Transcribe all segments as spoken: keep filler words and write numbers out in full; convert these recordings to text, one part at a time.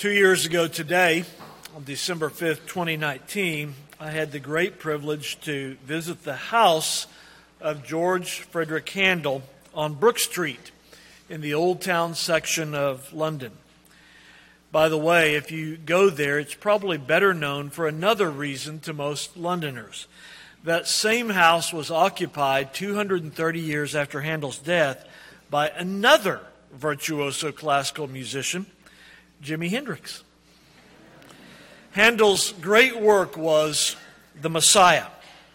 Two years ago today, on December fifth, twenty nineteen, I had the great privilege to visit the house of George Frederick Handel on Brook Street in the Old Town section of London. By the way, if you go there, it's probably better known for another reason to most Londoners. That same house was occupied two hundred thirty years after Handel's death by another virtuoso classical musician, Jimi Hendrix. Handel's great work was The Messiah.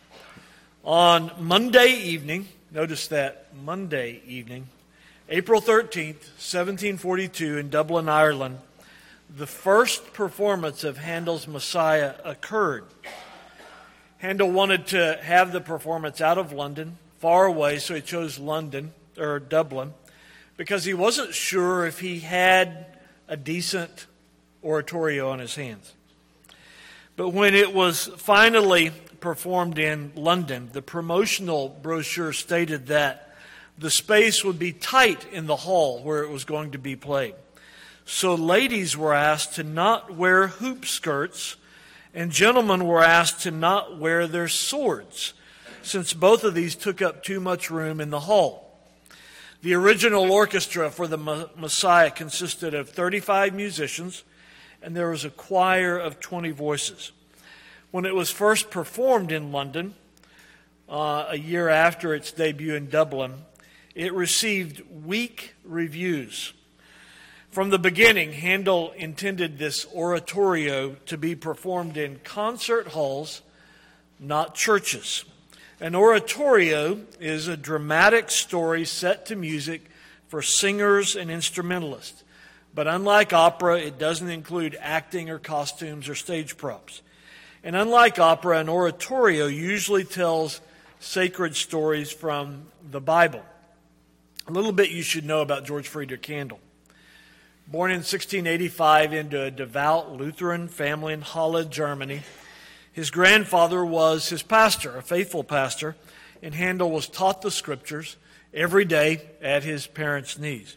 On Monday evening, notice that, Monday evening, April thirteenth, seventeen forty-two, in Dublin, Ireland, the first performance of Handel's Messiah occurred. Handel wanted to have the performance out of London, far away, so he chose London, or Dublin, because he wasn't sure if he had a decent oratorio on his hands. But when it was finally performed in London, the promotional brochure stated that the space would be tight in the hall where it was going to be played. So ladies were asked to not wear hoop skirts, and gentlemen were asked to not wear their swords, since both of these took up too much room in the hall. The original orchestra for the Messiah consisted of thirty-five musicians, and there was a choir of twenty voices. When it was first performed in London, uh, a year after its debut in Dublin, it received weak reviews. From the beginning, Handel intended this oratorio to be performed in concert halls, not churches. An oratorio is a dramatic story set to music for singers and instrumentalists. But unlike opera, it doesn't include acting or costumes or stage props. And unlike opera, an oratorio usually tells sacred stories from the Bible. A little bit you should know about George Frederick Handel. Born in sixteen eighty-five into a devout Lutheran family in Halle, Germany, his grandfather was his pastor, a faithful pastor, and Handel was taught the scriptures every day at his parents' knees.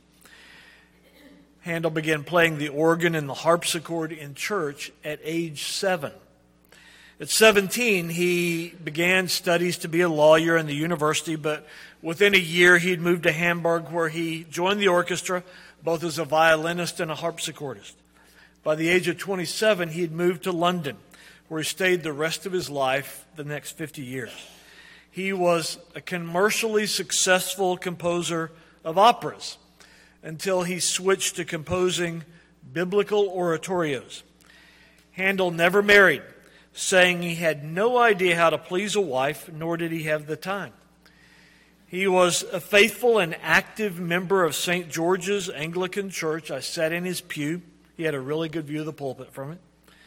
Handel began playing the organ and the harpsichord in church at age seven. At seventeen, he began studies to be a lawyer in the university, but within a year he'd moved to Hamburg, where he joined the orchestra, both as a violinist and a harpsichordist. By the age of twenty-seven, he had moved to London, where he stayed the rest of his life, the next fifty years. He was a commercially successful composer of operas until he switched to composing biblical oratorios. Handel never married, saying he had no idea how to please a wife, nor did he have the time. He was a faithful and active member of Saint George's Anglican Church. I sat in his pew. He had a really good view of the pulpit from it.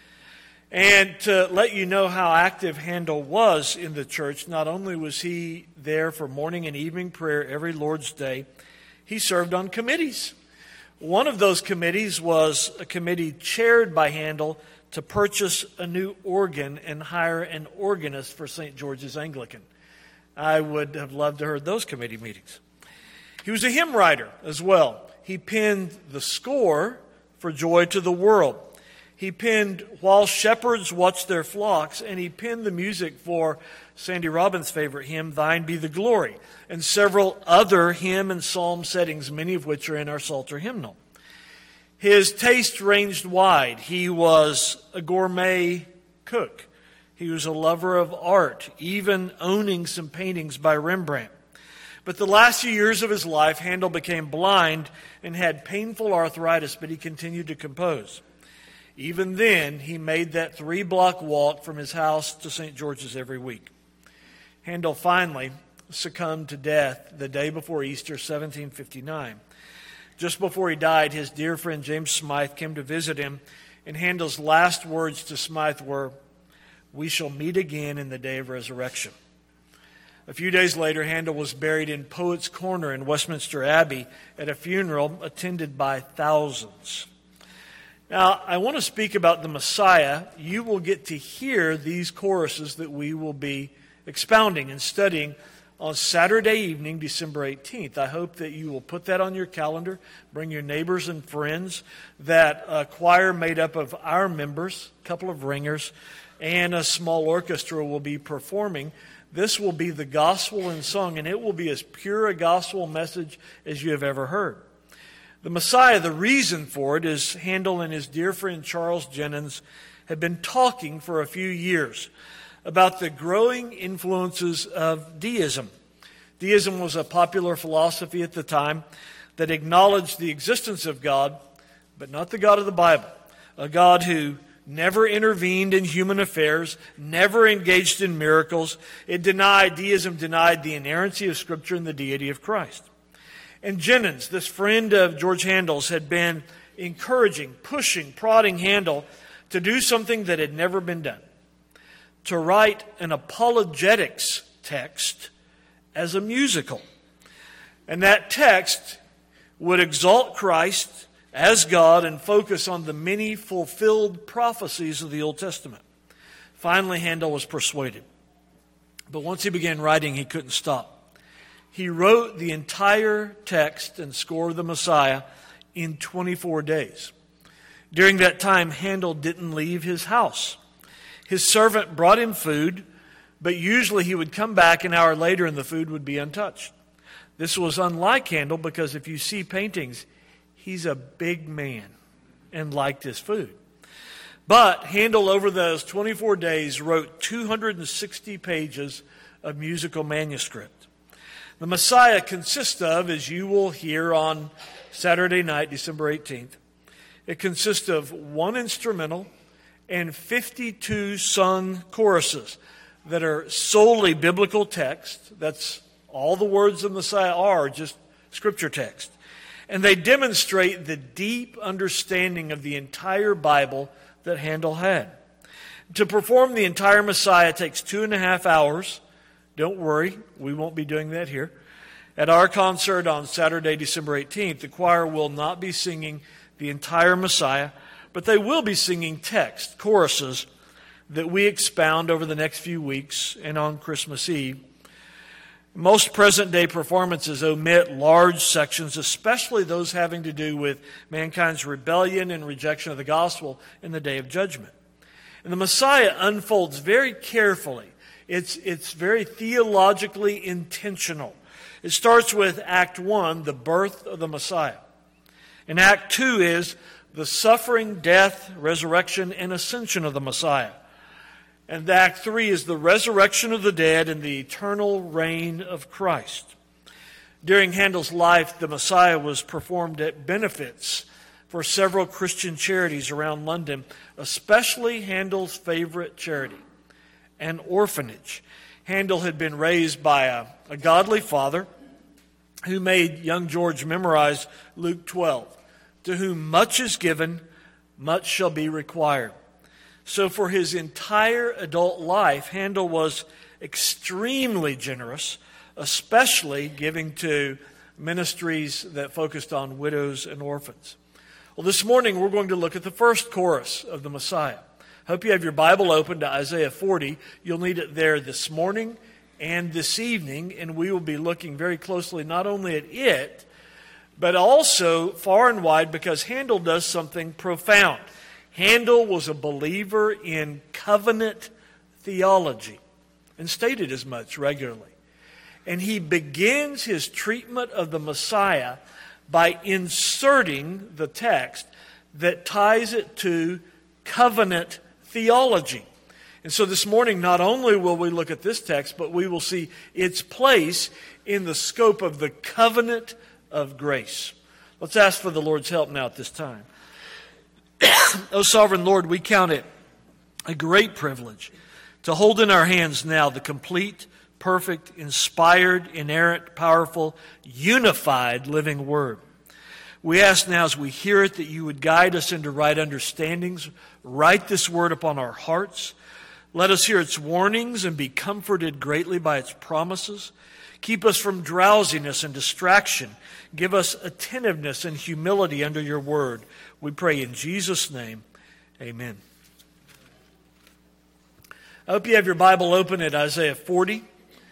And to let you know how active Handel was in the church, not only was he there for morning and evening prayer every Lord's Day, he served on committees. One of those committees was a committee chaired by Handel to purchase a new organ and hire an organist for Saint George's Anglican. I would have loved to have heard those committee meetings. He was a hymn writer as well. He penned the score for Joy to the World. He penned While Shepherds Watch Their Flocks, and he penned the music for Sandy Robbins' favorite hymn, Thine Be the Glory, and several other hymn and psalm settings, many of which are in our Psalter hymnal. His taste ranged wide. He was a gourmet cook. He was a lover of art, even owning some paintings by Rembrandt. But the last few years of his life, Handel became blind and had painful arthritis, but he continued to compose. Even then, he made that three-block walk from his house to Saint George's every week. Handel finally succumbed to death the day before Easter, seventeen fifty-nine. Just before he died, his dear friend James Smythe came to visit him, and Handel's last words to Smythe were, "We shall meet again in the day of resurrection." A few days later, Handel was buried in Poets' Corner in Westminster Abbey at a funeral attended by thousands. Now, I want to speak about the Messiah. You will get to hear these choruses that we will be expounding and studying on Saturday evening, December eighteenth. I hope that you will put that on your calendar, bring your neighbors and friends. That uh, choir made up of our members, a couple of ringers, and a small orchestra will be performing. This will be the gospel in song, and it will be as pure a gospel message as you have ever heard. The Messiah, the reason for it is Handel and his dear friend Charles Jennens have been talking for a few years about the growing influences of deism. Deism was a popular philosophy at the time that acknowledged the existence of God, but not the God of the Bible, a God who never intervened in human affairs, never engaged in miracles. It denied, deism denied the inerrancy of Scripture and the deity of Christ. And Jennens, this friend of George Handel's, had been encouraging, pushing, prodding Handel to do something that had never been done, to write an apologetics text as a musical. And that text would exalt Christ as God and focus on the many fulfilled prophecies of the Old Testament. Finally, Handel was persuaded. But once he began writing, he couldn't stop. He wrote the entire text and score of the Messiah in twenty-four days. During that time, Handel didn't leave his house. His servant brought him food, but usually he would come back an hour later and the food would be untouched. This was unlike Handel because if you see paintings, he's a big man and liked his food. But Handel, over those twenty-four days, wrote two hundred sixty pages of musical manuscript. The Messiah consists of, as you will hear on Saturday night, December eighteenth, it consists of one instrumental and fifty-two sung choruses that are solely biblical text. That's all the words of the Messiah are, just scripture text. And they demonstrate the deep understanding of the entire Bible that Handel had. To perform the entire Messiah takes two and a half hours. Don't worry, we won't be doing that here. At our concert on Saturday, December eighteenth, the choir will not be singing the entire Messiah, but they will be singing text, choruses, that we expound over the next few weeks and on Christmas Eve. Most present-day performances omit large sections, especially those having to do with mankind's rebellion and rejection of the gospel in the day of judgment. And the Messiah unfolds very carefully. It's, it's very theologically intentional. It starts with Act one, the birth of the Messiah. And Act two is the suffering, death, resurrection, and ascension of the Messiah. And Act three is the resurrection of the dead and the eternal reign of Christ. During Handel's life, the Messiah was performed at benefits for several Christian charities around London, especially Handel's favorite charity, an orphanage. Handel had been raised by a, a godly father who made young George memorize Luke twelve. To whom much is given, much shall be required. So for his entire adult life, Handel was extremely generous, especially giving to ministries that focused on widows and orphans. Well, this morning we're going to look at the first chorus of the Messiah. Hope you have your Bible open to Isaiah forty. You'll need it there this morning and this evening, and we will be looking very closely not only at it, but also far and wide, because Handel does something profound. Handel was a believer in covenant theology and stated as much regularly. And he begins his treatment of the Messiah by inserting the text that ties it to covenant theology. And so this morning, not only will we look at this text, but we will see its place in the scope of the covenant of grace. Let's ask for the Lord's help now at this time. O sovereign Lord, we count it a great privilege to hold in our hands now the complete, perfect, inspired, inerrant, powerful, unified living Word. We ask now as we hear it that you would guide us into right understandings, write this Word upon our hearts. Let us hear its warnings and be comforted greatly by its promises. Keep us from drowsiness and distraction. Give us attentiveness and humility under your word. We pray in Jesus' name. Amen. I hope you have your Bible open at Isaiah forty.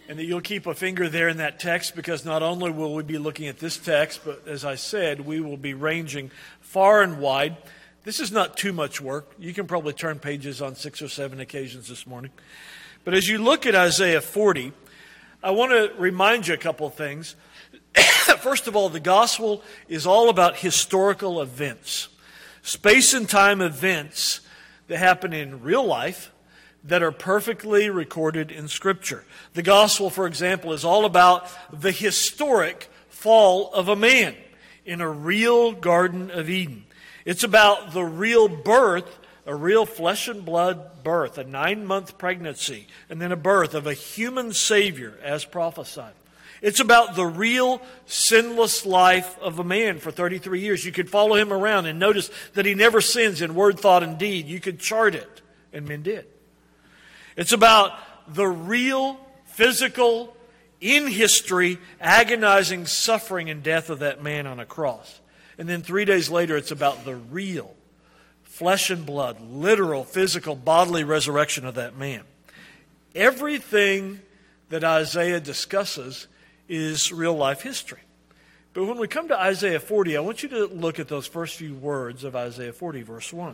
and that you'll keep a finger there in that text, because not only will we be looking at this text, but as I said, we will be ranging far and wide. This is not too much work. You can probably turn pages on six or seven occasions this morning. But as you look at Isaiah forty, I want to remind you a couple of things. First of all, the gospel is all about historical events, space and time events that happen in real life that are perfectly recorded in Scripture. The gospel, for example, is all about the historic fall of a man in a real Garden of Eden. It's about the real birth, a real flesh and blood birth, a nine-month pregnancy, and then a birth of a human Savior as prophesied. It's about the real sinless life of a man for thirty-three years. You could follow him around and notice that he never sins in word, thought, and deed. You could chart it, and men did. It's about the real, physical, in history, agonizing suffering and death of that man on a cross. And then three days later, it's about the real, flesh and blood, literal, physical, bodily resurrection of that man. Everything that Isaiah discusses is real life history. But when we come to Isaiah forty, I want you to look at those first few words of Isaiah forty, verse one.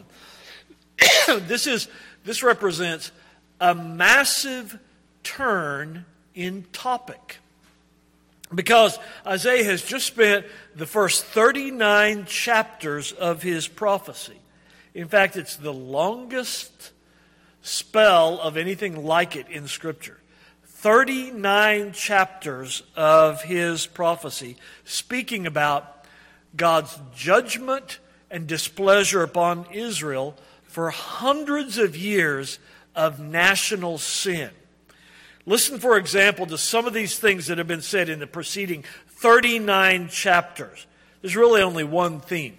This is this represents a massive turn in topic. Because Isaiah has just spent the first thirty-nine chapters of his prophecy. In fact, it's the longest spell of anything like it in Scripture. thirty-nine chapters of his prophecy speaking about God's judgment and displeasure upon Israel for hundreds of years of national sin. Listen, for example, to some of these things that have been said in the preceding thirty-nine chapters. There's really only one theme: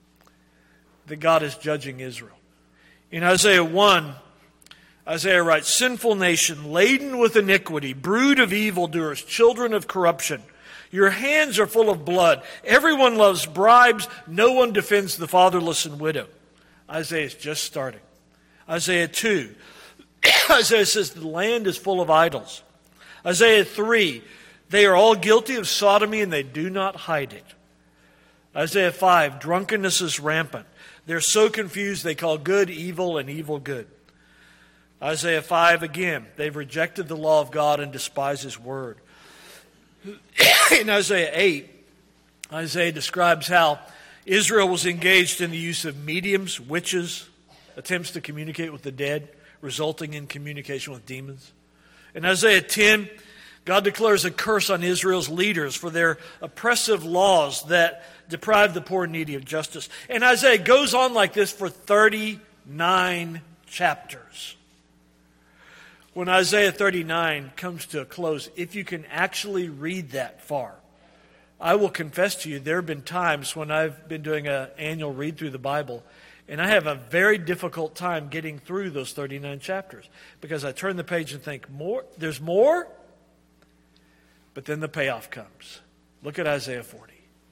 that God is judging Israel. In Isaiah one, Isaiah writes, "Sinful nation, laden with iniquity, brood of evildoers, children of corruption. Your hands are full of blood. Everyone loves bribes. No one defends the fatherless and widow." Isaiah is just starting. Isaiah two, Isaiah says the land is full of idols. Isaiah three, they are all guilty of sodomy and they do not hide it. Isaiah five, drunkenness is rampant. They're so confused they call good evil and evil good. Isaiah five again, they've rejected the law of God and despise His word. In Isaiah eight, Isaiah describes how Israel was engaged in the use of mediums, witches, attempts to communicate with the dead, resulting in communication with demons. In Isaiah ten, God declares a curse on Israel's leaders for their oppressive laws that deprive the poor and needy of justice. And Isaiah goes on like this for thirty-nine chapters. When Isaiah thirty-nine comes to a close, if you can actually read that far, I will confess to you, there have been times when I've been doing an annual read through the Bible, and I have a very difficult time getting through those thirty-nine chapters, because I turn the page and think, more, there's more? But then the payoff comes. Look at Isaiah forty.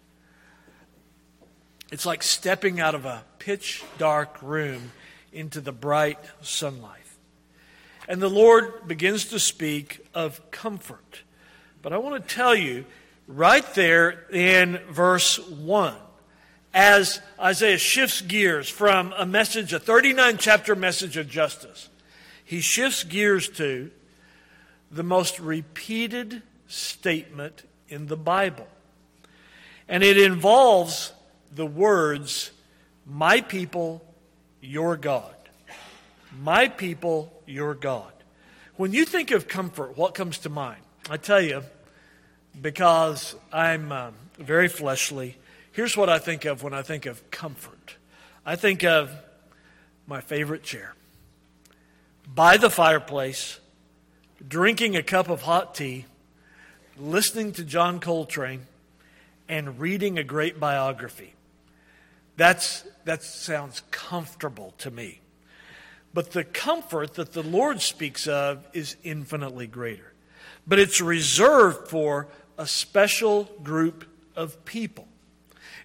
It's like stepping out of a pitch dark room into the bright sunlight. And the Lord begins to speak of comfort. But I want to tell you, right there in verse one, as Isaiah shifts gears from a message, a thirty-nine chapter message of justice, he shifts gears to the most repeated statement in the Bible. And it involves the words, "My people, your God." My people, your God. When you think of comfort, what comes to mind? I tell you, because I'm um, very fleshly, here's what I think of when I think of comfort. I think of my favorite chair, by the fireplace, drinking a cup of hot tea, listening to John Coltrane, and reading a great biography. That's that sounds comfortable to me. But the comfort that the Lord speaks of is infinitely greater. But it's reserved for a special group of people.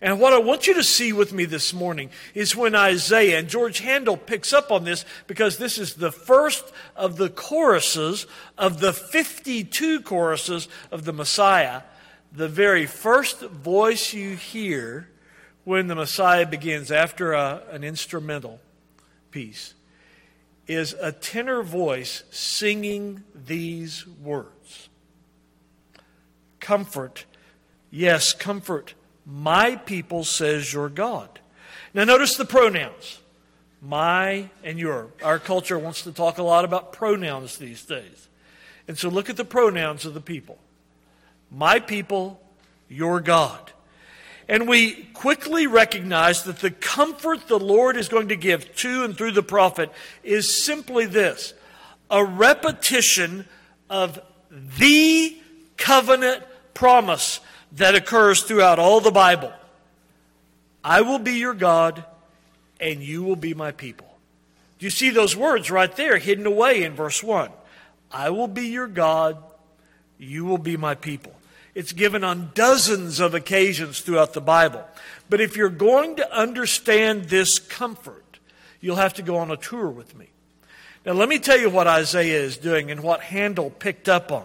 And what I want you to see with me this morning is when Isaiah, and George Handel picks up on this because this is the first of the choruses of the fifty-two choruses of the Messiah. The very first voice you hear when the Messiah begins after a, an instrumental piece is a tenor voice singing these words. Comfort, yes, comfort my people, says your God. Now notice the pronouns. My and your. Our culture wants to talk a lot about pronouns these days. And so look at the pronouns of the people. My people, your God. And we quickly recognize that the comfort the Lord is going to give to and through the prophet is simply this: a repetition of the covenant promise that occurs throughout all the Bible. I will be your God, and you will be my people. Do you see those words right there hidden away in verse one? I will be your God, you will be my people. It's given on dozens of occasions throughout the Bible. But if you're going to understand this comfort, you'll have to go on a tour with me. Now let me tell you what Isaiah is doing and what Handel picked up on.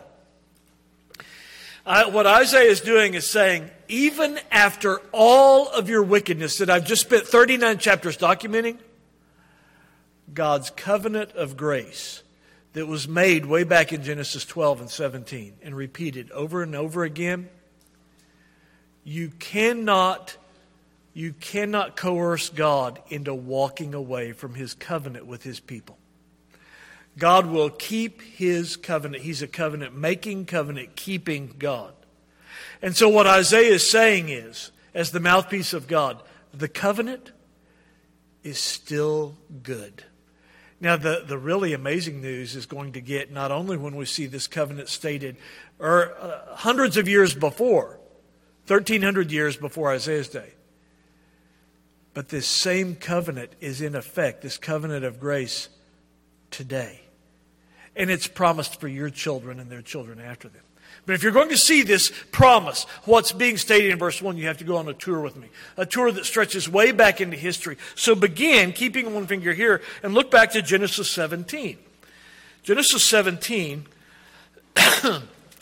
Uh, what Isaiah is doing is saying, even after all of your wickedness that I've just spent thirty-nine chapters documenting, God's covenant of grace that was made way back in Genesis twelve and seventeen and repeated over and over again, you cannot, you cannot coerce God into walking away from His covenant with His people. God will keep His covenant. He's a covenant-making, covenant-keeping God. And so what Isaiah is saying is, as the mouthpiece of God, the covenant is still good. Now, the, the really amazing news is going to get not only when we see this covenant stated or uh, hundreds of years before, thirteen hundred years before Isaiah's day, but this same covenant is in effect, this covenant of grace, today. And it's promised for your children and their children after them. But if you're going to see this promise, what's being stated in verse one, you have to go on a tour with me. A tour that stretches way back into history. So begin, keeping one finger here, and look back to Genesis seventeen. Genesis seventeen, on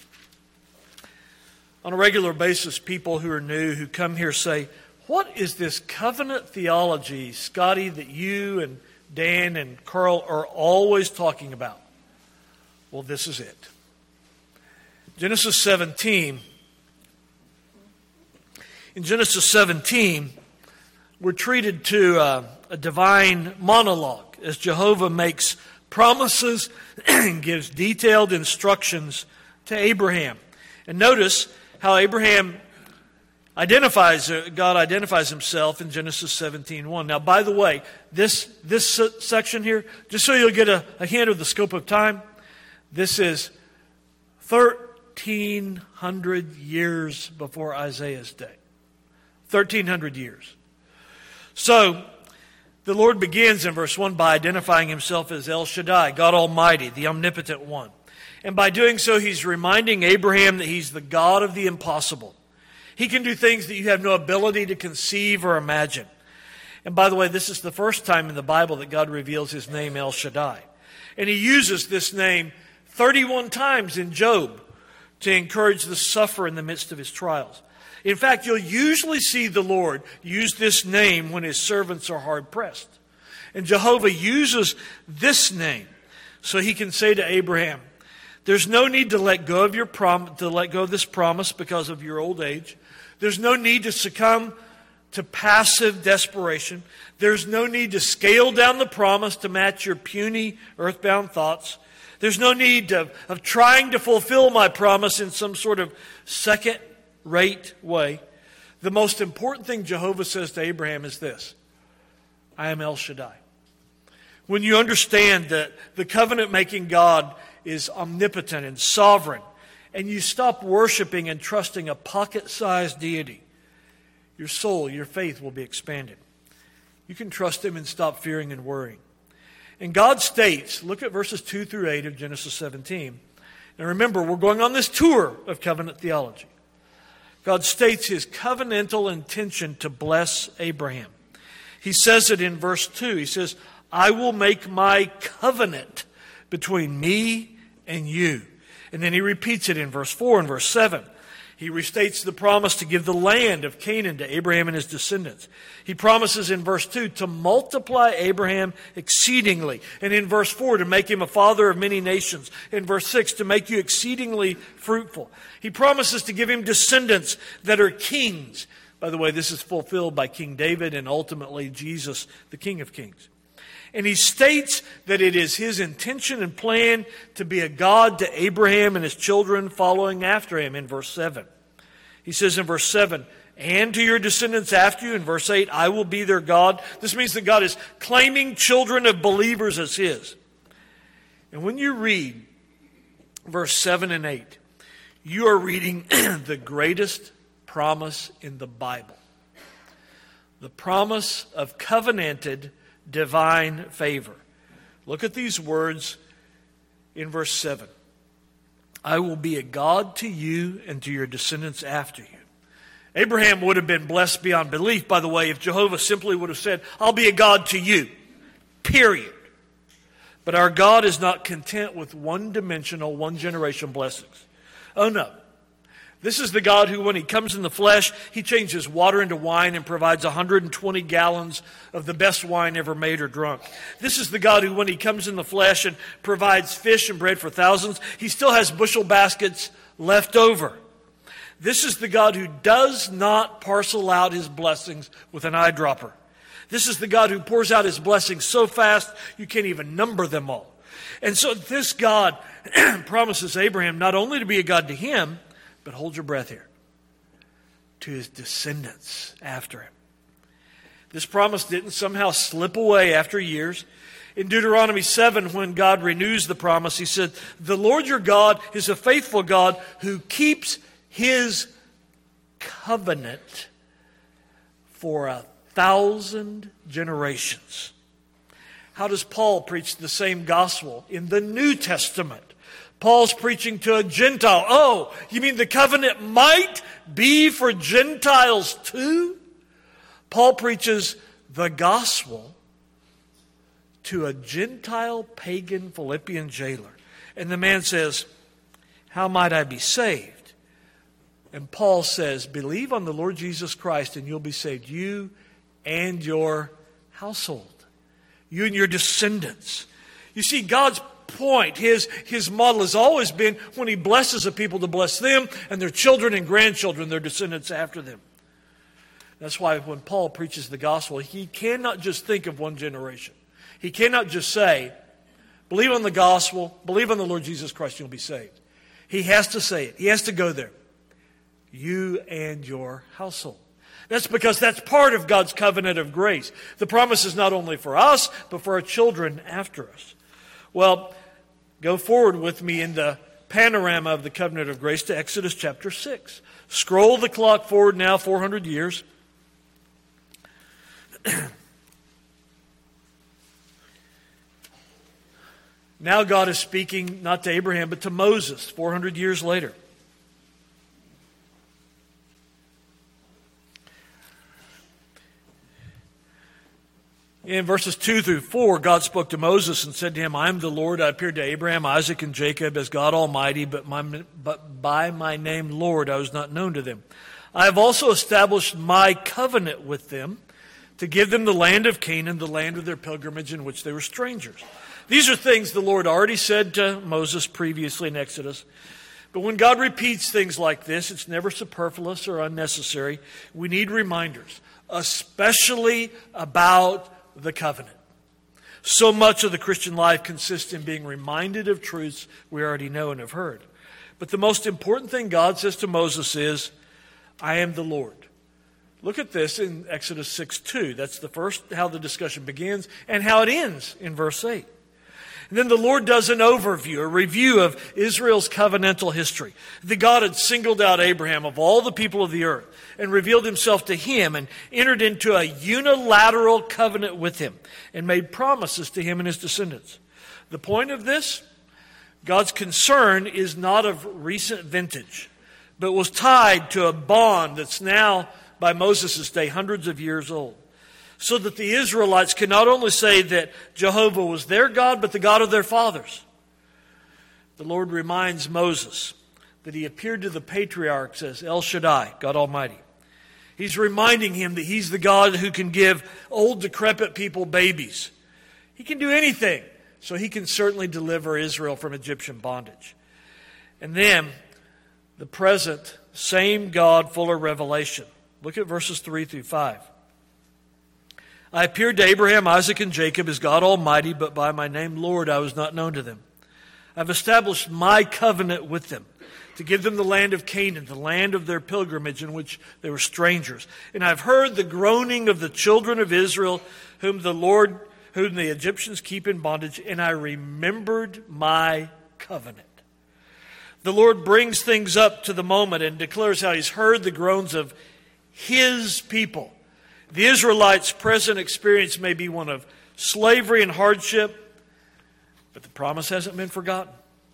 a regular basis, people who are new, who come here say, what is this covenant theology, Scotty, that you and Dan and Carl are always talking about? Well, this is it. Genesis seventeen. In Genesis seventeen, we're treated to uh, a divine monologue as Jehovah makes promises and gives detailed instructions to Abraham. And notice how Abraham identifies, uh, God identifies himself in Genesis seventeen one. Now, by the way, this, this section here, just so you'll get a, a hint of the scope of time, this is thirteen hundred years before Isaiah's day. thirteen hundred years. So, the Lord begins in verse one by identifying Himself as El Shaddai, God Almighty, the Omnipotent One. And by doing so, He's reminding Abraham that He's the God of the impossible. He can do things that you have no ability to conceive or imagine. And by the way, this is the first time in the Bible that God reveals His name, El Shaddai. And He uses this name thirty-one times in Job to encourage the sufferer in the midst of his trials. In fact, you'll usually see the Lord use this name when His servants are hard-pressed. And Jehovah uses this name so He can say to Abraham, there's no need to let go of your prom- to let go of this promise because of your old age. There's no need to succumb to passive desperation. There's no need to scale down the promise to match your puny, earthbound thoughts. There's no need of, of trying to fulfill my promise in some sort of second-rate way. The most important thing Jehovah says to Abraham is this: I am El Shaddai. When you understand that the covenant-making God is omnipotent and sovereign, and you stop worshiping and trusting a pocket-sized deity, your soul, your faith will be expanded. You can trust Him and stop fearing and worrying. And God states, look at verses two through eight of Genesis seventeen. And remember, we're going on this tour of covenant theology. God states his covenantal intention to bless Abraham. He says it in verse two. He says, I will make my covenant between me and you. And then he repeats it in verse four and verse seven. He restates the promise to give the land of Canaan to Abraham and his descendants. He promises in verse two to multiply Abraham exceedingly. And in verse four to make him a father of many nations. In verse six to make you exceedingly fruitful. He promises to give him descendants that are kings. By the way, this is fulfilled by King David and ultimately Jesus, the King of Kings. And he states that it is his intention and plan to be a God to Abraham and his children following after him in verse seven. He says in verse seven, and to your descendants after you. In verse eight, I will be their God. This means that God is claiming children of believers as his. And when you read verse seven and eight, you are reading the greatest promise in the Bible. The promise of covenanted divine favor. Look at these words in verse seven. I will be a God to you and to your descendants after you. Abraham would have been blessed beyond belief, by the way, if Jehovah simply would have said, I'll be a God to you. Period. But our God is not content with one-dimensional, one-generation blessings. Oh no. This is the God who, when he comes in the flesh, he changes water into wine and provides one hundred twenty gallons of the best wine ever made or drunk. This is the God who, when he comes in the flesh and provides fish and bread for thousands, he still has bushel baskets left over. This is the God who does not parcel out his blessings with an eyedropper. This is the God who pours out his blessings so fast you can't even number them all. And so this God promises Abraham not only to be a God to him, but hold your breath here, to his descendants after him. This promise didn't somehow slip away after years. In Deuteronomy seven, when God renews the promise, he said, the Lord your God is a faithful God who keeps his covenant for a thousand generations. How does Paul preach the same gospel in the New Testament? Paul's preaching to a Gentile. Oh, you mean the covenant might be for Gentiles too? Paul preaches the gospel to a Gentile pagan Philippian jailer. And the man says, how might I be saved? And Paul says, believe on the Lord Jesus Christ and you'll be saved. You and your household. You and your descendants. You see, God's point, his, his model has always been when he blesses a people to bless them and their children and grandchildren, their descendants after them. That's why when Paul preaches the gospel, he cannot just think of one generation. He cannot just say, believe on the gospel, believe on the Lord Jesus Christ, you'll be saved. He has to say it. He has to go there. You and your household. That's because that's part of God's covenant of grace. The promise is not only for us, but for our children after us. Well, go forward with me in the panorama of the covenant of grace to Exodus chapter six. Scroll the clock forward now four hundred years. Now God is speaking not to Abraham but to Moses four hundred years later. In verses two through four, God spoke to Moses and said to him, I am the Lord. I appeared to Abraham, Isaac, and Jacob as God Almighty, but, my, but by my name, Lord, I was not known to them. I have also established my covenant with them to give them the land of Canaan, the land of their pilgrimage in which they were strangers. These are things the Lord already said to Moses previously in Exodus. But when God repeats things like this, it's never superfluous or unnecessary. We need reminders, especially about the covenant. So much of the Christian life consists in being reminded of truths we already know and have heard. But the most important thing God says to Moses is, I am the Lord. Look at this in Exodus six two. That's the first, how the discussion begins, and how it ends in verse eight. And then the Lord does an overview, a review of Israel's covenantal history. The God had singled out Abraham of all the people of the earth and revealed himself to him and entered into a unilateral covenant with him and made promises to him and his descendants. The point of this, God's concern is not of recent vintage, but was tied to a bond that's now, by Moses' day, hundreds of years old. So that the Israelites could not only say that Jehovah was their God, but the God of their fathers. The Lord reminds Moses that he appeared to the patriarchs as El Shaddai, God Almighty. He's reminding him that he's the God who can give old, decrepit people babies. He can do anything, so he can certainly deliver Israel from Egyptian bondage. And then, the present, same God full of revelation. Look at verses three through five. I appeared to Abraham, Isaac, and Jacob as God Almighty, but by my name Lord I was not known to them. I've established my covenant with them, to give them the land of Canaan, the land of their pilgrimage in which they were strangers. And I've heard the groaning of the children of Israel, whom the Lord, whom the Egyptians keep in bondage, and I remembered my covenant. The Lord brings things up to the moment and declares how he's heard the groans of his people. The Israelites' present experience may be one of slavery and hardship, but the promise hasn't been forgotten.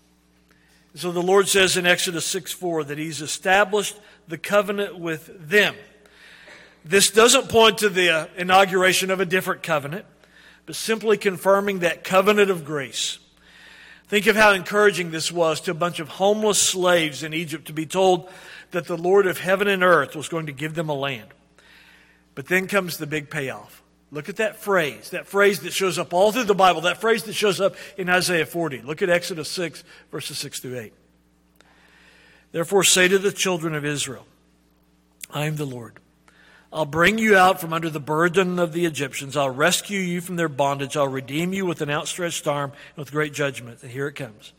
So the Lord says in Exodus six four that he's established the covenant with them. This doesn't point to the uh, inauguration of a different covenant, but simply confirming that covenant of grace. Think of how encouraging this was to a bunch of homeless slaves in Egypt to be told that the Lord of heaven and earth was going to give them a land. But then comes the big payoff. Look at that phrase, that phrase that shows up all through the Bible, that phrase that shows up in Isaiah forty. Look at Exodus six, verses six through eight. Therefore say to the children of Israel, I am the Lord. I'll bring you out from under the burden of the Egyptians. I'll rescue you from their bondage. I'll redeem you with an outstretched arm and with great judgment. And here it comes.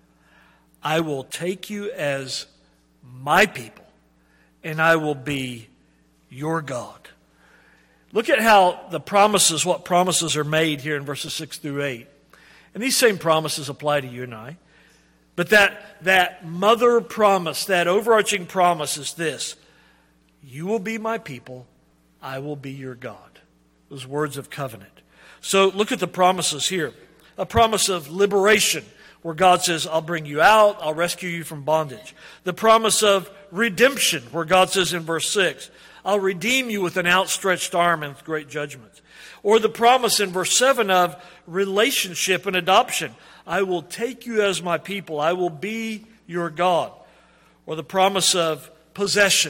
I will take you as my people, and I will be your God. Look at how the promises, what promises are made here in verses six through eight. And these same promises apply to you and I. But that, that mother promise, that overarching promise is this. You will be my people, I will be your God. Those words of covenant. So look at the promises here. A promise of liberation, where God says, I'll bring you out, I'll rescue you from bondage. The promise of redemption, where God says in verse six, I'll redeem you with an outstretched arm and with great judgments. Or the promise in verse seven of relationship and adoption. I will take you as my people. I will be your God. Or the promise of possession.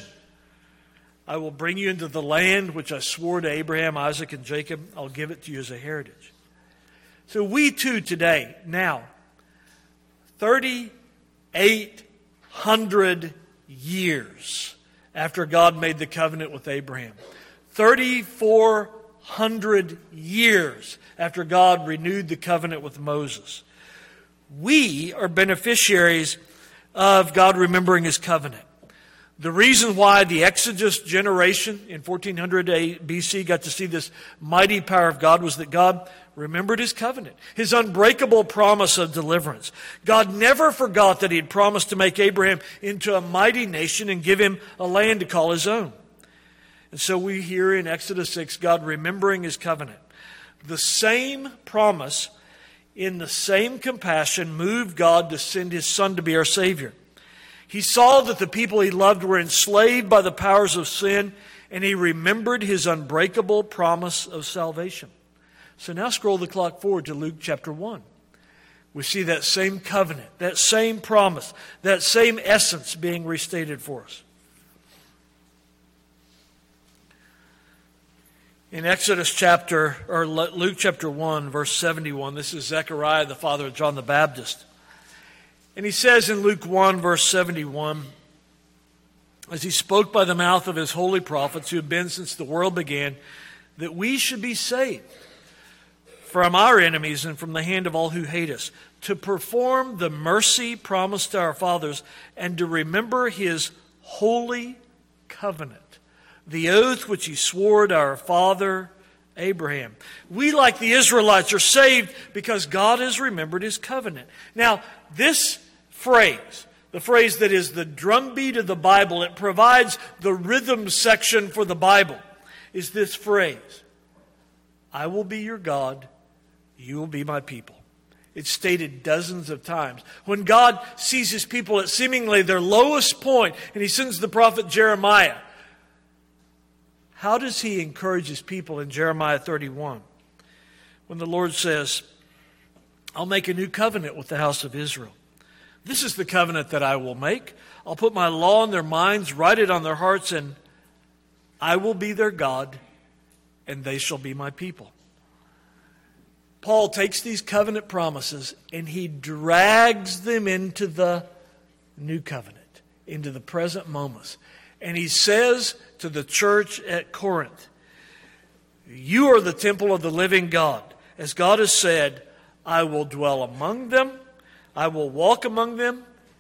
I will bring you into the land which I swore to Abraham, Isaac, and Jacob. I'll give it to you as a heritage. So we too today, now, thirty-eight hundred years after God made the covenant with Abraham. thirty-four hundred years after God renewed the covenant with Moses. We are beneficiaries of God remembering his covenant. The reason why the Exodus generation in fourteen hundred B C got to see this mighty power of God was that God remembered his covenant, his unbreakable promise of deliverance. God never forgot that he had promised to make Abraham into a mighty nation and give him a land to call his own. And so we hear in Exodus six, God remembering his covenant. The same promise, in the same compassion, moved God to send his Son to be our Savior. He saw that the people he loved were enslaved by the powers of sin, and he remembered his unbreakable promise of salvation. So now scroll the clock forward to Luke chapter one. We see that same covenant, that same promise, that same essence being restated for us. In Exodus chapter, or Luke chapter one, verse seventy-one, this is Zechariah, the father of John the Baptist. And he says in Luke one, verse seventy-one, as he spoke by the mouth of his holy prophets who have been since the world began, that we should be saved from our enemies and from the hand of all who hate us, to perform the mercy promised to our fathers, and to remember his holy covenant, the oath which he swore to our father Abraham. We, like the Israelites, are saved because God has remembered his covenant. Now, this phrase, the phrase that is the drumbeat of the Bible, it provides the rhythm section for the Bible, is this phrase, I will be your God, you will be my people. It's stated dozens of times. When God sees his people at seemingly their lowest point, and he sends the prophet Jeremiah, how does he encourage his people in Jeremiah thirty-one? When the Lord says, I'll make a new covenant with the house of Israel. This is the covenant that I will make. I'll put my law in their minds, write it on their hearts, and I will be their God, and they shall be my people. Paul takes these covenant promises and he drags them into the new covenant, into the present moments. And he says to the church at Corinth, you are the temple of the living God. As God has said, I will dwell among them. I will walk among them.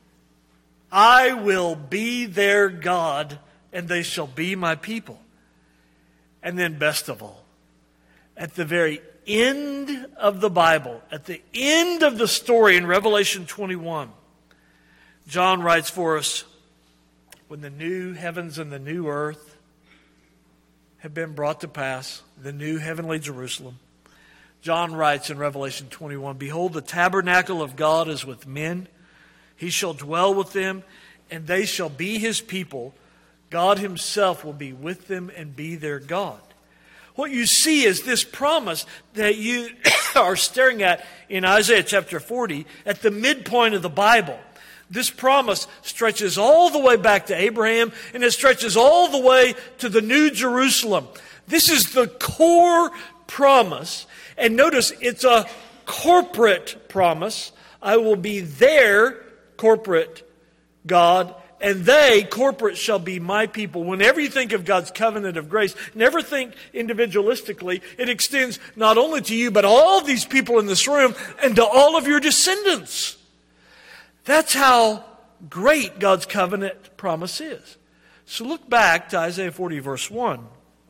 I will be their God, and they shall be my people. And then best of all, at the very end of the Bible, at the end of the story in Revelation twenty-one, John writes for us, when the new heavens and the new earth have been brought to pass, the new heavenly Jerusalem, John writes in Revelation twenty-one, behold, the tabernacle of God is with men. He shall dwell with them, and they shall be his people. God himself will be with them and be their God. What you see is this promise that you are staring at in Isaiah chapter forty at the midpoint of the Bible. This promise stretches all the way back to Abraham, and it stretches all the way to the New Jerusalem. This is the core promise. And notice it's a corporate promise. I will be their corporate God, and they, corporate, shall be my people. Whenever you think of God's covenant of grace, never think individualistically. It extends not only to you, but all these people in this room and to all of your descendants. That's how great God's covenant promise is. So look back to Isaiah forty, verse one.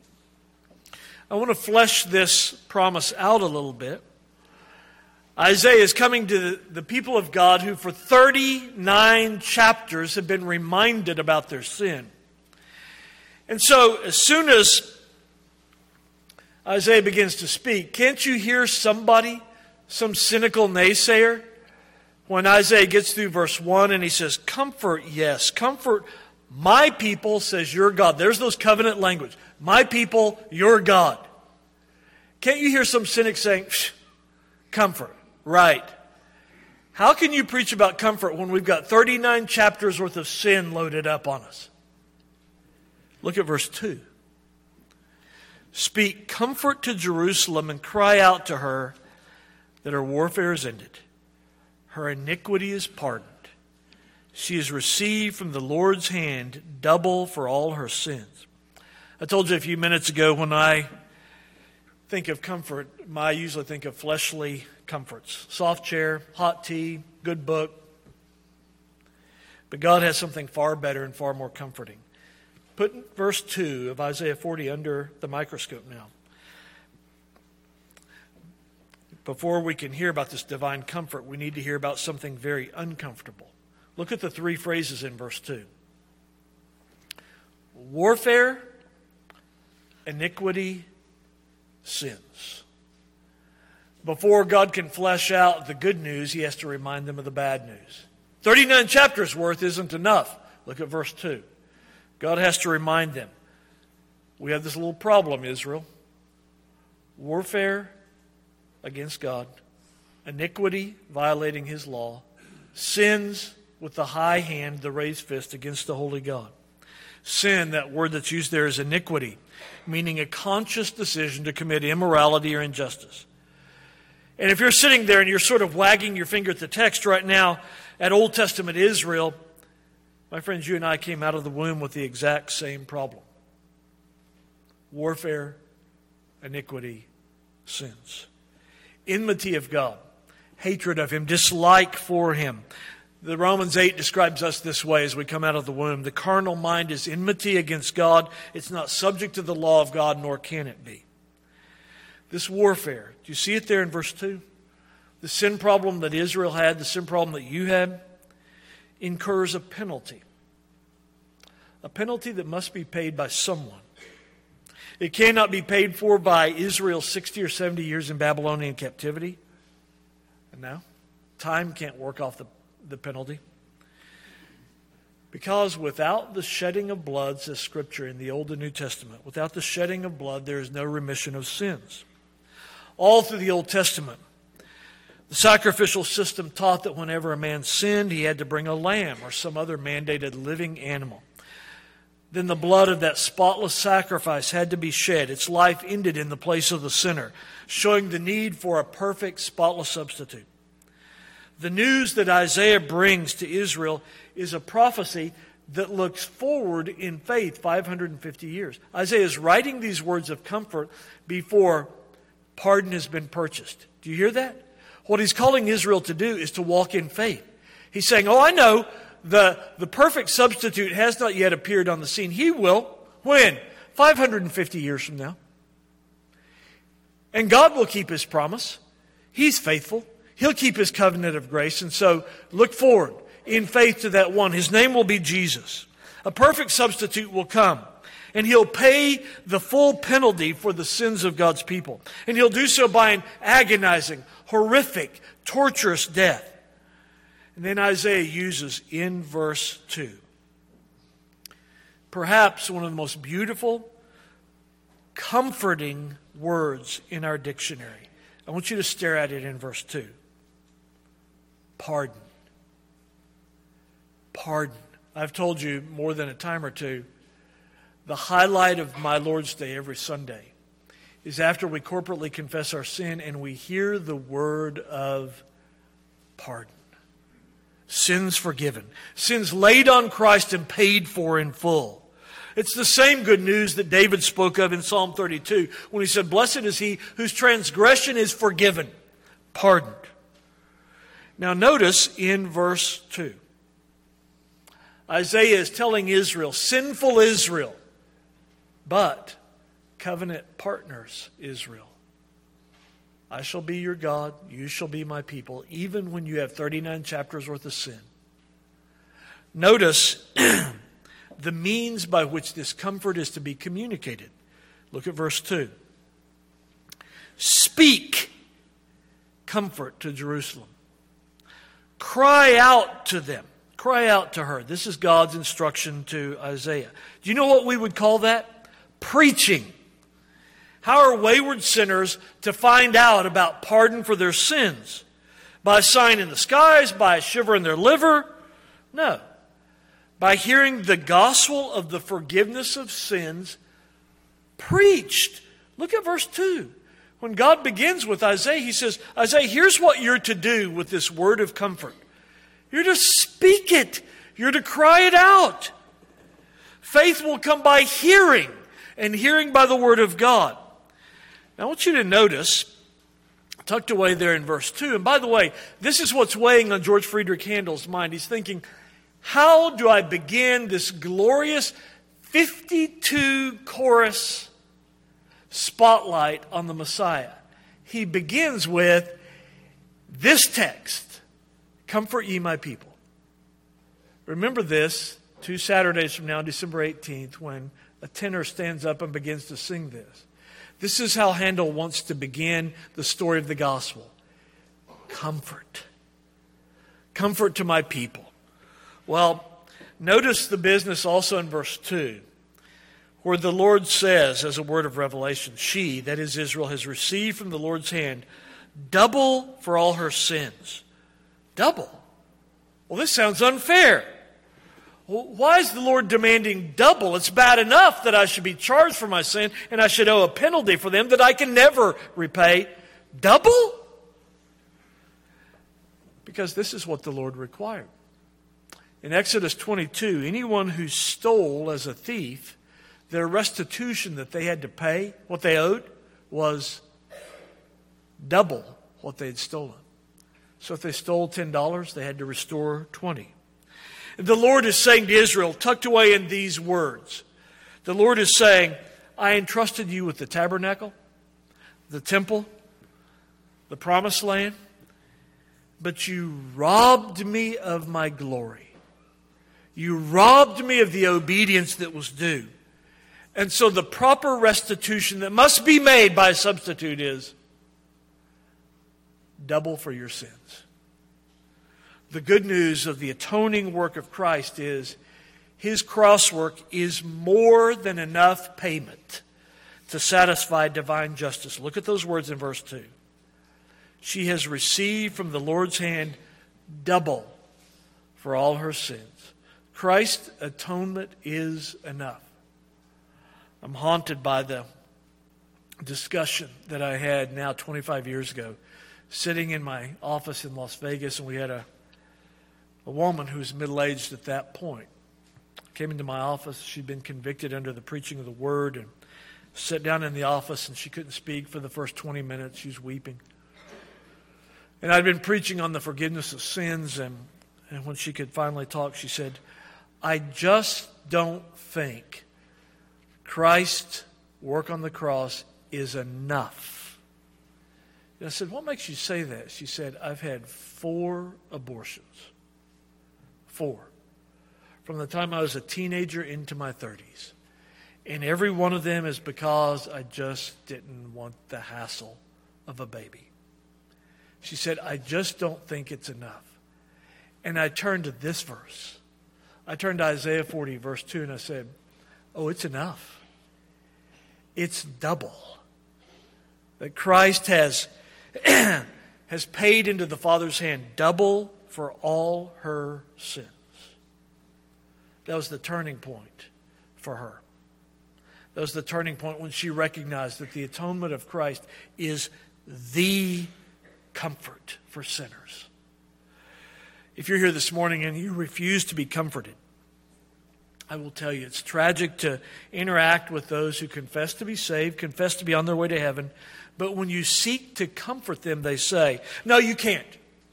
I want to flesh this promise out a little bit. Isaiah is coming to the, the people of God who for thirty-nine chapters have been reminded about their sin. And so as soon as Isaiah begins to speak, can't you hear somebody, some cynical naysayer, when Isaiah gets through verse one and he says, comfort, yes, comfort my people, says your God. There's those covenant language. My people, your God. Can't you hear some cynic saying, comfort? Right. How can you preach about comfort when we've got thirty-nine chapters worth of sin loaded up on us? Look at verse two. Speak comfort to Jerusalem and cry out to her that her warfare is ended. Her iniquity is pardoned. She has received from the Lord's hand double for all her sins. I told you a few minutes ago when I think of comfort, I usually think of fleshly comforts. Soft chair, hot tea, good book. But God has something far better and far more comforting. Put verse two of Isaiah forty under the microscope now. Before we can hear about this divine comfort, we need to hear about something very uncomfortable. Look at the three phrases in verse two. Warfare, iniquity, sins. Before God can flesh out the good news, he has to remind them of the bad news. thirty-nine chapters worth isn't enough. Look at verse two. God has to remind them. We have this little problem, Israel. Warfare against God. Iniquity, violating his law. Sins with the high hand, the raised fist against the holy God. Sin, that word that's used there is iniquity, meaning a conscious decision to commit immorality or injustice. And if you're sitting there and you're sort of wagging your finger at the text right now at Old Testament Israel, my friends, you and I came out of the womb with the exact same problem. Warfare, iniquity, sins. Enmity of God, hatred of him, dislike for him. The Romans eight describes us this way as we come out of the womb. The carnal mind is enmity against God. It's not subject to the law of God, nor can it be. This warfare, do you see it there in verse two? The sin problem that Israel had, the sin problem that you had, incurs a penalty. A penalty that must be paid by someone. It cannot be paid for by Israel's sixty or seventy years in Babylonian captivity. No. Time can't work off the, the penalty. Because without the shedding of blood, says Scripture in the Old and New Testament, without the shedding of blood, there is no remission of sins. All through the Old Testament, the sacrificial system taught that whenever a man sinned, he had to bring a lamb or some other mandated living animal. Then the blood of that spotless sacrifice had to be shed. Its life ended in the place of the sinner, showing the need for a perfect, spotless substitute. The news that Isaiah brings to Israel is a prophecy that looks forward in faith five hundred fifty years. Isaiah is writing these words of comfort before pardon has been purchased. Do you hear that? What he's calling Israel to do is to walk in faith. He's saying, oh, I know the, the perfect substitute has not yet appeared on the scene. He will. When? five hundred fifty years from now. And God will keep His promise. He's faithful. He'll keep His covenant of grace. And so look forward in faith to that one. His name will be Jesus. A perfect substitute will come. And He'll pay the full penalty for the sins of God's people. And He'll do so by an agonizing, horrific, torturous death. And then Isaiah uses in verse two, perhaps one of the most beautiful, comforting words in our dictionary. I want you to stare at it in verse two. Pardon. Pardon. I've told you more than a time or two, the highlight of my Lord's Day every Sunday is after we corporately confess our sin and we hear the word of pardon. Sins forgiven. Sins laid on Christ and paid for in full. It's the same good news that David spoke of in Psalm thirty-two when he said, blessed is he whose transgression is forgiven, pardoned. Now notice in verse two, Isaiah is telling Israel, sinful Israel, but covenant partners Israel. I shall be your God, you shall be my people, even when you have thirty-nine chapters worth of sin. Notice the means by which this comfort is to be communicated. Look at verse two. Speak comfort to Jerusalem. Cry out to them. Cry out to her. This is God's instruction to Isaiah. Do you know what we would call that? Preaching. How are wayward sinners to find out about pardon for their sins? By a sign in the skies? By a shiver in their liver? No. By hearing the gospel of the forgiveness of sins preached. Look at verse two. When God begins with Isaiah, He says, Isaiah, here's what you're to do with this word of comfort. You're to speak it. You're to cry it out. Faith will come by hearing, and hearing by the word of God. Now I want you to notice, tucked away there in verse two, and by the way, this is what's weighing on George Friedrich Handel's mind. He's thinking, how do I begin this glorious fifty-two chorus spotlight on the Messiah? He begins with this text, comfort ye my people. Remember this two Saturdays from now, December eighteenth, when a tenor stands up and begins to sing this. This is how Handel wants to begin the story of the gospel. Comfort. Comfort to my people. Well, notice the business also in verse two, where the Lord says, as a word of revelation, she, that is Israel, has received from the Lord's hand double for all her sins. Double. Well, this sounds unfair. Well, why is the Lord demanding double? It's bad enough that I should be charged for my sin and I should owe a penalty for them that I can never repay. Double? Because this is what the Lord required. In Exodus twenty-two, anyone who stole as a thief, their restitution that they had to pay, what they owed, was double what they had stolen. So if they stole ten dollars, they had to restore twenty. The Lord is saying to Israel, tucked away in these words, the Lord is saying, I entrusted you with the tabernacle, the temple, the promised land, but you robbed me of my glory. You robbed me of the obedience that was due. And so the proper restitution that must be made by a substitute is double for your sins. The good news of the atoning work of Christ is His cross work is more than enough payment to satisfy divine justice. Look at those words in verse two. She has received from the Lord's hand double for all her sins. Christ's atonement is enough. I'm haunted by the discussion that I had now twenty-five years ago, sitting in my office in Las Vegas, and we had a, a woman who was middle-aged at that point. Came into my office. She'd been convicted under the preaching of the Word, and sat down in the office, and she couldn't speak for the first twenty minutes. She was weeping. And I'd been preaching on the forgiveness of sins, and, and when she could finally talk, she said, I just don't think Christ's work on the cross is enough. And I said, what makes you say that? She said, I've had four abortions. Four. From the time I was a teenager into my thirties. And every one of them is because I just didn't want the hassle of a baby. She said, I just don't think it's enough. And I turned to this verse. I turned to Isaiah forty, verse two, and I said, oh, it's enough. It's double. That Christ has, has paid into the Father's hand double for all her sins. That was the turning point for her. That was the turning point when she recognized that the atonement of Christ is the comfort for sinners. If you're here this morning and you refuse to be comforted, I will tell you it's tragic to interact with those who confess to be saved, confess to be on their way to heaven, but when you seek to comfort them, they say, no, you can't.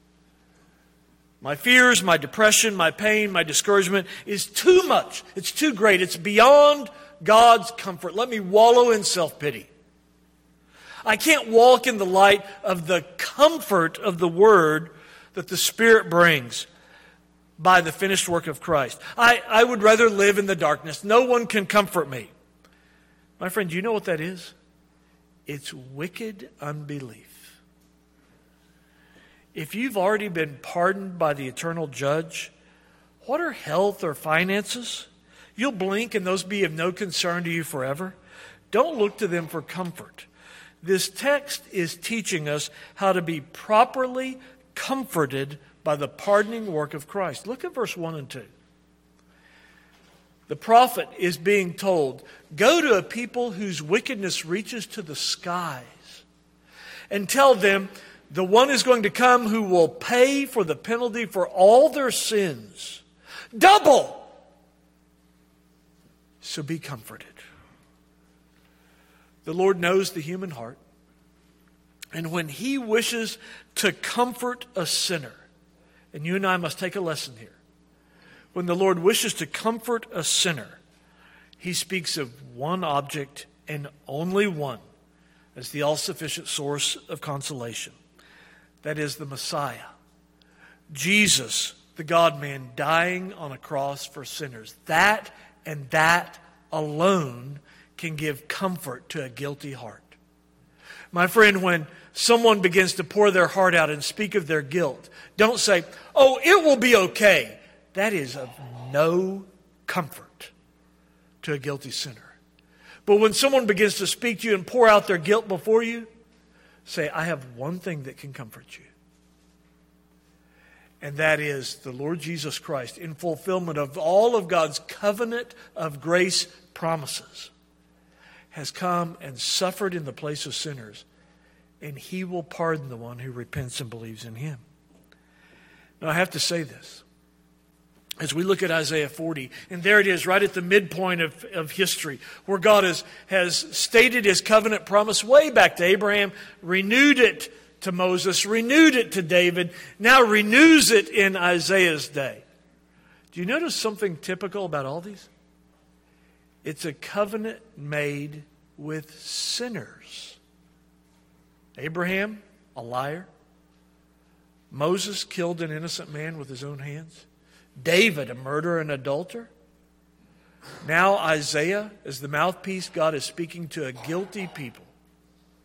My fears, my depression, my pain, my discouragement is too much. It's too great. It's beyond God's comfort. Let me wallow in self-pity. I can't walk in the light of the comfort of the Word that the Spirit brings by the finished work of Christ. I, I would rather live in the darkness. No one can comfort me. My friend, do you know what that is? It's wicked unbelief. If you've already been pardoned by the eternal judge, what are health or finances? You'll blink and those be of no concern to you forever. Don't look to them for comfort. This text is teaching us how to be properly comforted by the pardoning work of Christ. Look at verse one and two. The prophet is being told, go to a people whose wickedness reaches to the skies and tell them the one is going to come who will pay for the penalty for all their sins. Double! So be comforted. The Lord knows the human heart. And when He wishes to comfort a sinner, and you and I must take a lesson here. When the Lord wishes to comfort a sinner, He speaks of one object and only one as the all-sufficient source of consolation. That is the Messiah. Jesus, the God-man, dying on a cross for sinners. That and that alone can give comfort to a guilty heart. My friend, when someone begins to pour their heart out and speak of their guilt, don't say, oh, it will be okay. That is of no comfort to a guilty sinner. But when someone begins to speak to you and pour out their guilt before you, say, I have one thing that can comfort you. And that is the Lord Jesus Christ in fulfillment of all of God's covenant of grace promises has come and suffered in the place of sinners, and He will pardon the one who repents and believes in Him. Now, I have to say this. As we look at Isaiah forty, and there it is, right at the midpoint of, of history, where God has, has stated His covenant promise way back to Abraham, renewed it to Moses, renewed it to David, now renews it in Isaiah's day. Do you notice something typical about all these? It's a covenant made with sinners. Abraham, a liar. Moses killed an innocent man with his own hands. David, a murderer and adulterer. Now Isaiah, as the mouthpiece, God is speaking to a guilty people.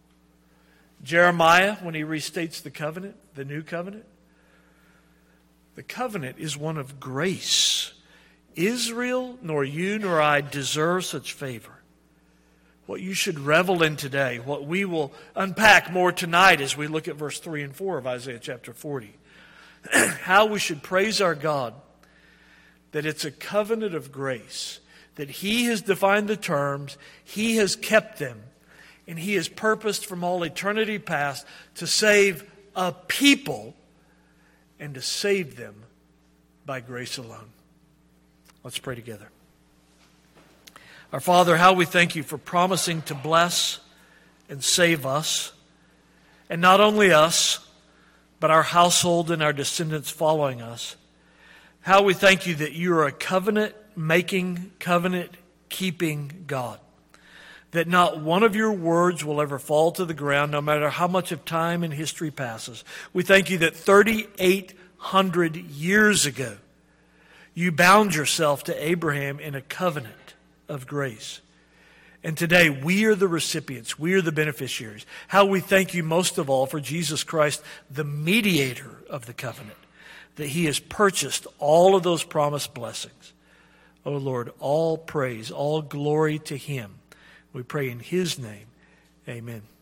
Jeremiah, when he restates the covenant, the new covenant. The covenant is one of grace. Israel, nor you nor I deserve such favor. What you should revel in today, what we will unpack more tonight as we look at verse three and four of Isaiah chapter forty. How we should praise our God that it's a covenant of grace, that He has defined the terms, He has kept them, and He has purposed from all eternity past to save a people and to save them by grace alone. Let's pray together. Our Father, how we thank You for promising to bless and save us, and not only us, but our household and our descendants following us. How we thank You that You are a covenant-making, covenant-keeping God. That not one of Your words will ever fall to the ground, no matter how much of time and history passes. We thank You that thirty-eight hundred years ago, You bound Yourself to Abraham in a covenant of grace. And today, we are the recipients. We are the beneficiaries. How we thank You most of all for Jesus Christ, the mediator of the covenant, that He has purchased all of those promised blessings. Oh Lord, all praise, all glory to Him. We pray in His name. Amen.